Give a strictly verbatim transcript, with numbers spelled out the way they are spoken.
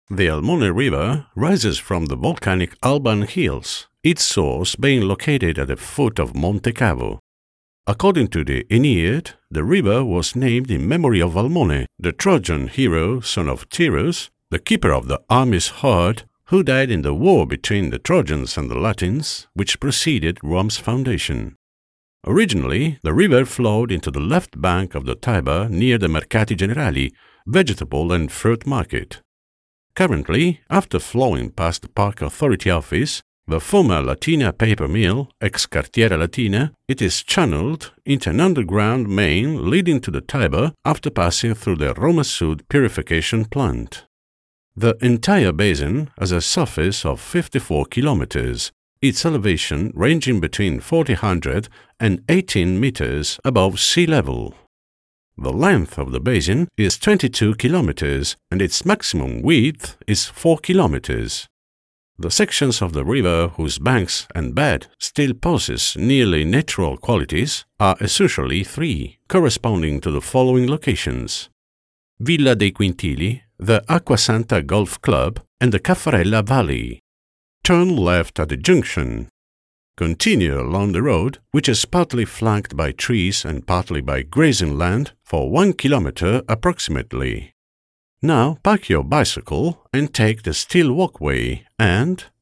The Almone River rises from the volcanic Alban Hills, its source being located at the foot of Monte Cavo. According to the Aeneid, the river was named in memory of Almone, the Trojan hero, son of Tyrus, the keeper of the army's heart, who died in the war between the Trojans and the Latins, which preceded Rome's foundation. Originally, the river flowed into the left bank of the Tiber near the Mercati Generali, vegetable and fruit market. Currently, after flowing past the Park Authority office, the former Latina paper mill, ex Cartiera Latina, it is channeled into an underground main leading to the Tiber after passing through the Roma Sud purification plant. The entire basin has a surface of fifty-four kilometers, its elevation ranging between four hundred and eighteen meters above sea level. The length of the basin is twenty-two kilometers and its maximum width is four kilometers. The sections of the river whose banks and bed still possess nearly natural qualities are essentially three, corresponding to the following locations: Villa dei Quintili, the Acquasanta Golf Club, and the Caffarella Valley. Turn left at the junction. Continue along the road, which is partly flanked by trees and partly by grazing land, for one kilometer approximately. Now park your bicycle and take the steel walkway and,